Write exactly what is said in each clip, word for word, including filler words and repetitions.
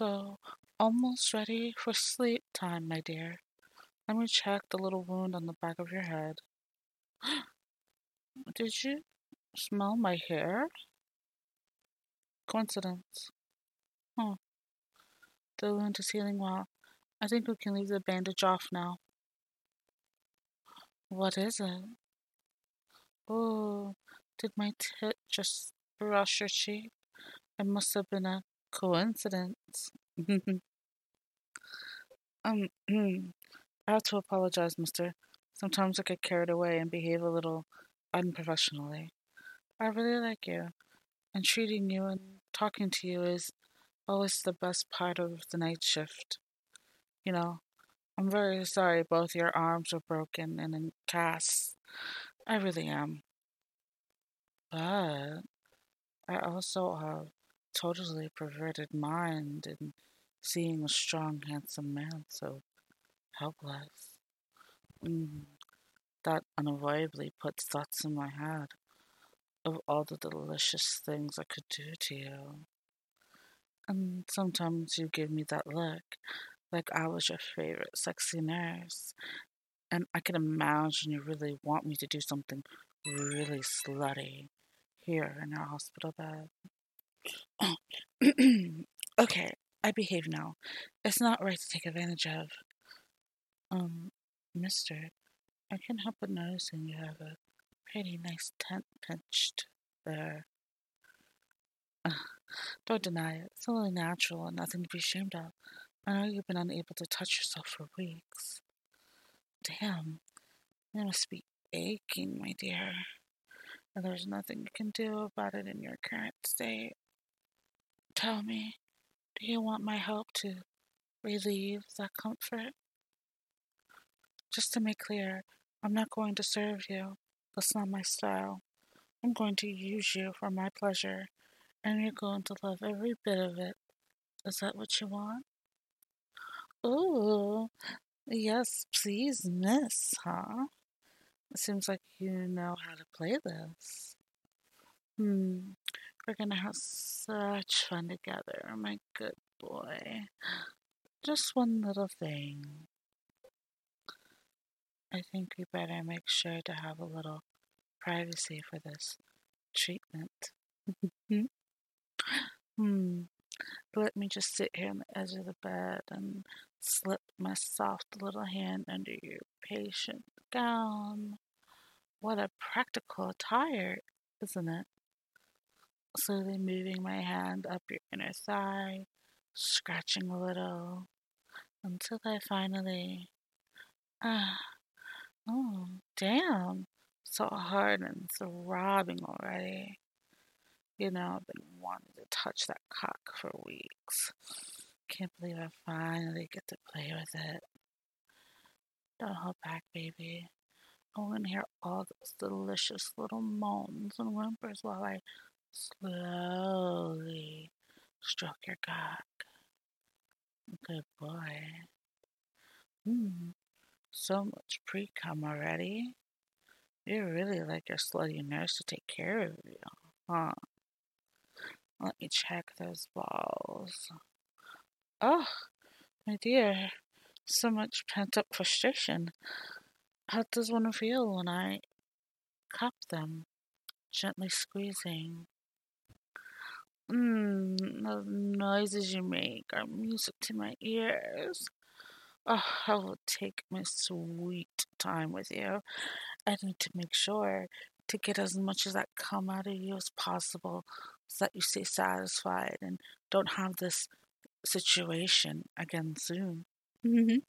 So, almost ready for sleep time, my dear. Let me check the little wound on the back of your head. Did you smell my hair? Coincidence. Huh. The wound is healing well. I think we can leave the bandage off now. What is it? Oh, did my tit just brush your cheek? It must have been a coincidence. um, I have to apologize, mister. Sometimes I get carried away and behave a little unprofessionally. I really like you, and treating you and talking to you is always the best part of the night shift. You know, I'm very sorry both your arms are broken and in casts. I really am. But I also have totally perverted mind in seeing a strong, handsome man so helpless. Mm, that unavoidably puts thoughts in my head of all the delicious things I could do to you. And sometimes you give me that look, like I was your favorite sexy nurse. And I can imagine you really want me to do something really slutty here in our hospital bed. Okay, I behave now. It's not right to take advantage of. Um, mister, I can't help but noticing you have a pretty nice tent pinched there. Uh, don't deny it. It's only natural and nothing to be ashamed of. I know you've been unable to touch yourself for weeks. Damn, you must be aching, my dear. And there's nothing you can do about it in your current state. Tell me, do you want my help to relieve that comfort? Just to make clear, I'm not going to serve you. That's not my style. I'm going to use you for my pleasure, and you're going to love every bit of it. Is that what you want? Ooh, yes, please, miss, huh? It seems like you know how to play this. Hmm, we're gonna have such fun together, my good boy. Just one little thing. I think we better make sure to have a little privacy for this treatment. Hmm? Hmm. Let me just sit here on the edge of the bed and slip my soft little hand under your patient gown. What a practical attire, isn't it? Slowly moving my hand up your inner thigh, scratching a little, until I finally. Ah, oh, damn. So hard and throbbing already. You know, I've been wanting to touch that cock for weeks. Can't believe I finally get to play with it. Don't hold back, baby. I want to hear all those delicious little moans and whimpers while I slowly stroke your cock. Good boy. Hmm, so much pre-cum already. You really like your slutty nurse to take care of you, huh? Let me check those balls. Oh, my dear, so much pent-up frustration. How does one feel when I cup them, gently squeezing? Mmm, the noises you make are music to my ears. Oh, I will take my sweet time with you. I need to make sure to get as much of that come out of you as possible so that you stay satisfied and don't have this situation again soon. mm,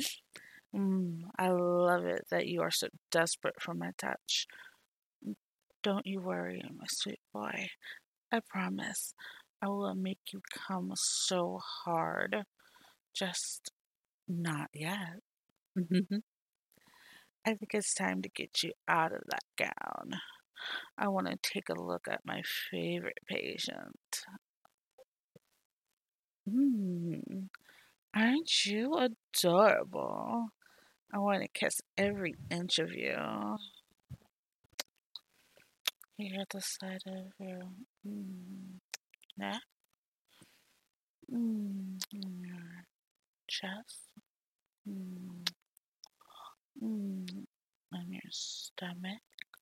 I love it that you are so desperate for my touch. Don't you worry, my sweet boy. I promise I will make you come so hard. Just not yet. I think it's time to get you out of that gown. I want to take a look at my favorite patient. Hmm, aren't you adorable? I want to kiss every inch of you. Here at the side of your mm, neck. Mm, chest. Mm, mm, on your stomach.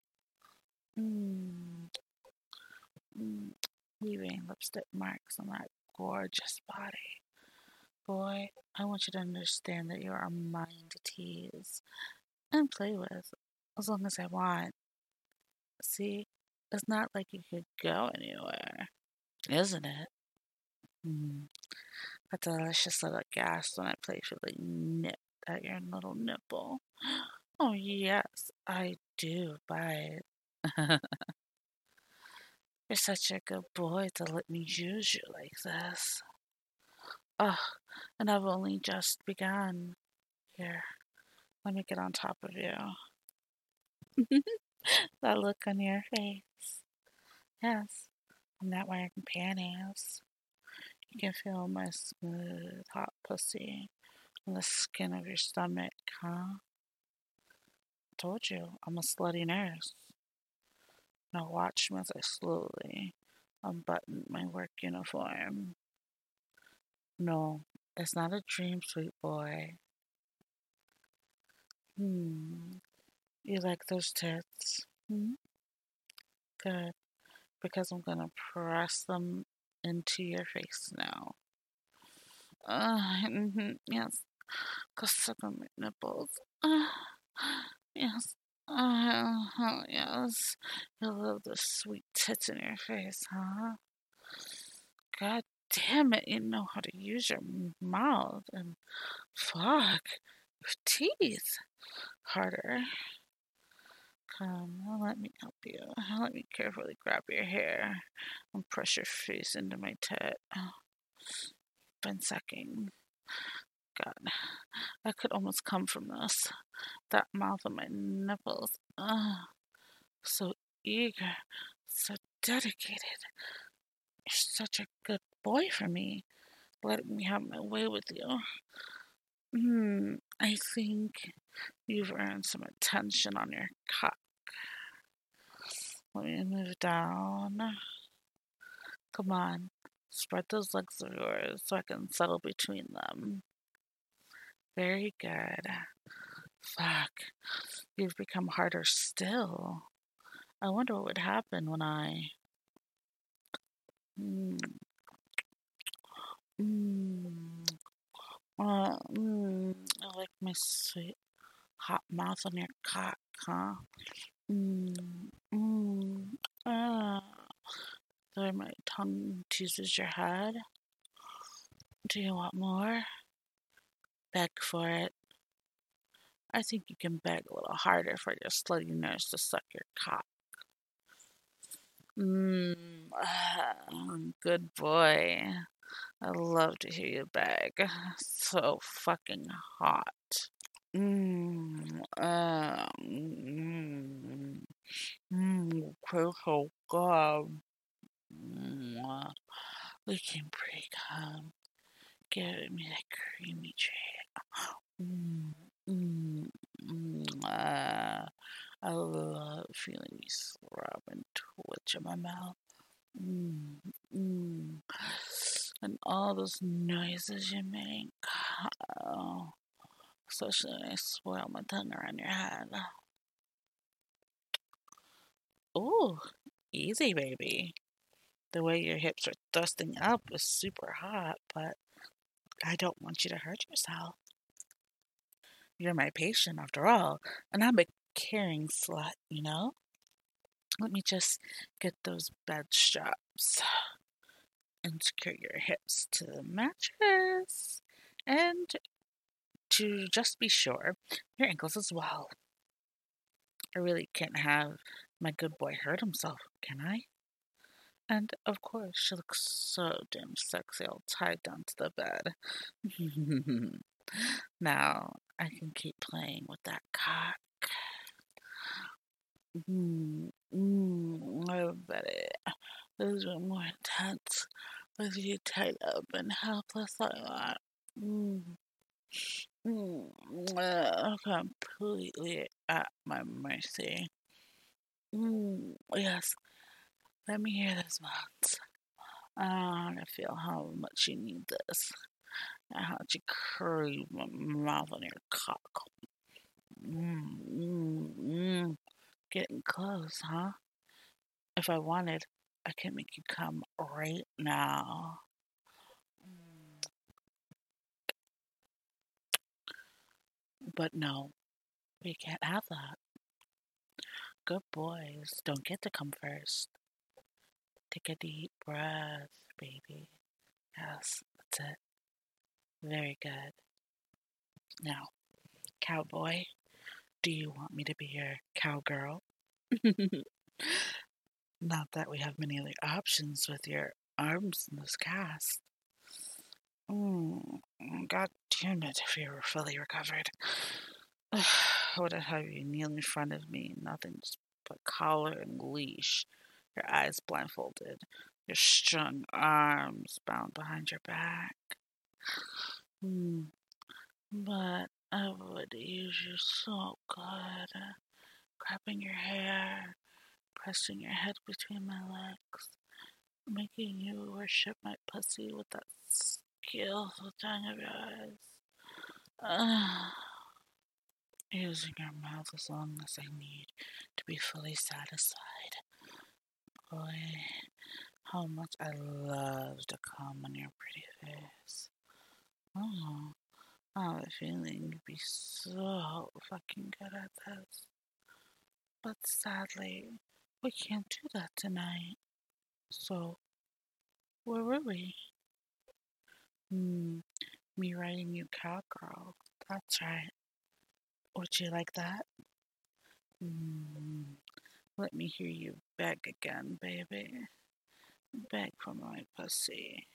Mm, mm, leaving lipstick marks on that gorgeous body. Boy, I want you to understand that you're a mine to tease and play with as long as I want. See, it's not like you could go anywhere, isn't it? Mm, a delicious little gas when I playfully nip at your little nipple. Oh, yes, I do bite. You're such a good boy to let me use you like this. Oh, and I've only just begun. Here, let me get on top of you. That look on your face. Yes, I'm not wearing panties. You can feel my smooth, hot pussy on the skin of your stomach, huh? Told you, I'm a slutty nurse. Now watch me as I slowly unbutton my work uniform. No, it's not a dream, sweet boy. Hmm, you like those tits? Hmm? Good, because I'm gonna press them into your face now. Uh, mhm, yes, go suck on my nipples. Uh, yes. Uh, oh, yes. You love the sweet tits in your face, huh? God damn it, you know how to use your mouth and fuck your teeth harder. Come, let me help you. Let me carefully grab your hair and press your face into my tit. Been sucking. God, I could almost come from this. That mouth on my nipples. Ugh, so eager, so dedicated. You're such a good boy for me, letting me have my way with you. Hmm, I think you've earned some attention on your cock. Let me move down. Come on, spread those legs of yours so I can settle between them. Very good. Fuck, you've become harder still. I wonder what would happen when I... Mm, mm, uh, mm, I like my sweet hot mouth on your cock, huh? Mm, mm, ah. There my tongue teases your head. Do you want more? Beg for it. I think you can beg a little harder for your slutty nurse to suck your cock. Mmm, ah, good boy. I love to hear you beg. So fucking hot. Mmm, uh, mmm, mmm, tastes so good. Mmm, we can break home. Give me that creamy treat. Mmm, mmm, mmm, uh, I love feeling these rub and twitch in my mouth. Mm, mm. And all those noises you make. Oh, especially when I swirl my tongue around your head. Oh, easy, baby. The way your hips are thrusting up is super hot, but I don't want you to hurt yourself. You're my patient, after all, and I'm a caring slut, you know? Let me just get those bed straps and secure your hips to the mattress. And to just be sure, your ankles as well. I really can't have my good boy hurt himself, can I? And of course, she looks so damn sexy all tied down to the bed. Now, I can keep playing with that cock. Mm, mm, I bet it. Those were more intense with you tied up and helpless like that. Mm, mm, uh, completely at my mercy. Mm, yes, let me hear those moans. I want to feel how much you need this. How would you curry my mouth on your cock? Mm, mm, mm. Getting close, huh? If I wanted, I could make you come right now. But no, we can't have that. Good boys don't get to come first. Take a deep breath, baby. Yes, that's it. Very good. Now, cowboy, do you want me to be your cowgirl? Not that we have many other options with your arms in this cast. Mm, God damn it, if you were fully recovered. I would have you kneel in front of me, nothing but collar and leash, your eyes blindfolded, your strong arms bound behind your back. Hmm. But I would use you so good, grabbing your hair, pressing your head between my legs, making you worship my pussy with that skillful tongue of yours. Uh, using your mouth as long as I need to be fully satisfied. Boy, how much I love to come on your pretty face. Oh, I have a feeling you'd be so fucking good at this. But sadly, we can't do that tonight. So, where were we? Hmm, me writing you cowgirl. That's right. Would you like that? Hmm, let me hear you beg again, baby. Beg for my pussy.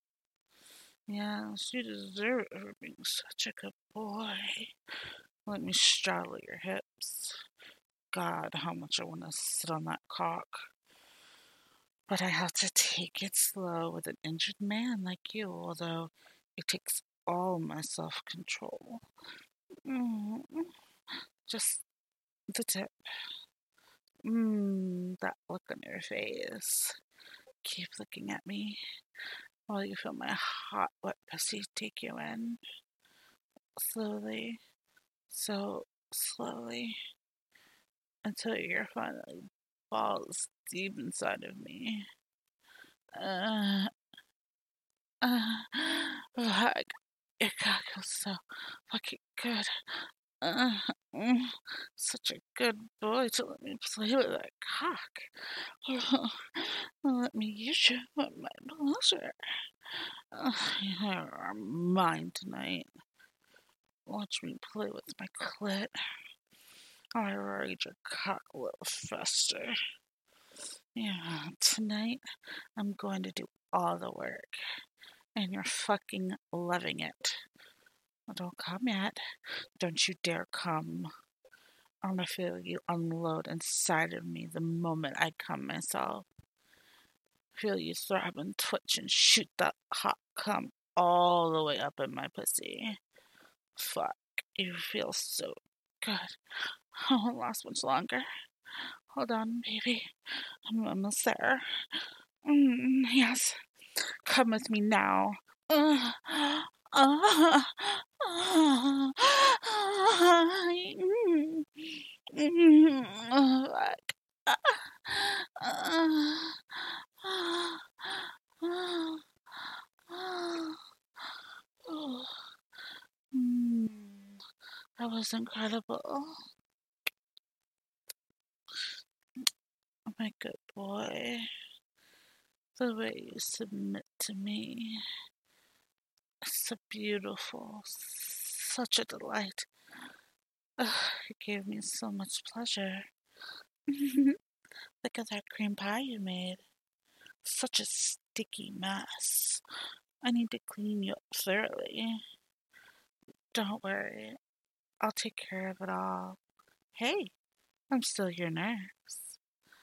Yes, you deserve it for being such a good boy. Let me straddle your hips. God, how much I want to sit on that cock. But I have to take it slow with an injured man like you, although it takes all my self-control. Mm, just the tip. Mmm, that look on your face. Keep looking at me while you feel my hot, wet pussy take you in. Slowly, so slowly, until you're finally balls deep inside of me. Uh, uh, oh, your cock feels so fucking good. Uh, mm, such a good boy to let me play with that cock. Let me use you for my pleasure. Uh, you are mine tonight. Watch me play with my clit. I ride your cock a little faster. Yeah, tonight I'm going to do all the work, and you're fucking loving it. Don't come yet. Don't you dare come. I'm gonna feel you unload inside of me the moment I come myself. Feel you throb and twitch and shoot that hot cum all the way up in my pussy. Fuck, you feel so good. I won't last much longer. Hold on, baby. I'm almost there. Mm, yes. Come with me now. Uh, uh, uh, mm, mm, uh, like, uh, uh, uh, uh, mm, that was incredible. My good boy. The way you submit to me. It's so beautiful. Such a delight. Ugh, it gave me so much pleasure. Look at that cream pie you made. Such a sticky mess. I need to clean you up thoroughly. Don't worry. I'll take care of it all. Hey, I'm still your nurse.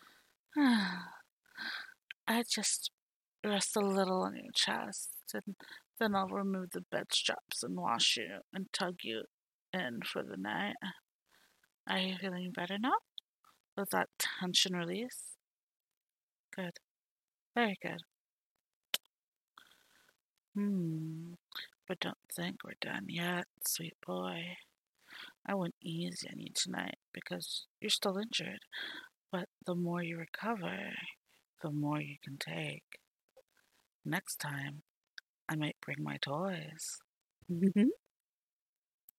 I just rest a little on your chest, and then I'll remove the bed straps and wash you and tug you in for the night. Are you feeling better now? With that tension release? Good. Very good. Hmm. But don't think we're done yet, sweet boy. I went easy on you tonight because you're still injured. But the more you recover, the more you can take. Next time, I might bring my toys.